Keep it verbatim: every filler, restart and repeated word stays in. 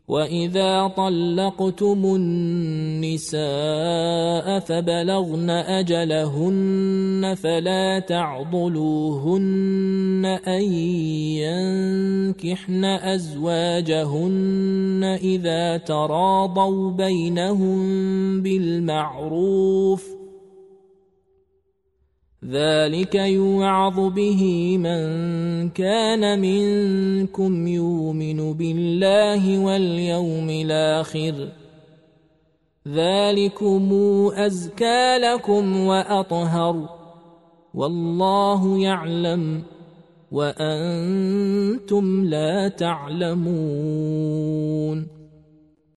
وإذا طلقتم النساء فبلغن أجلهن فلا تعضلوهن أن ينكحن أزواجهن إذا تراضوا بينهم بالمعروف، ذلك يوعظ به من كان منكم يؤمن بالله واليوم الآخر، ذلكم أزكى لكم وأطهر، والله يعلم وأنتم لا تعلمون.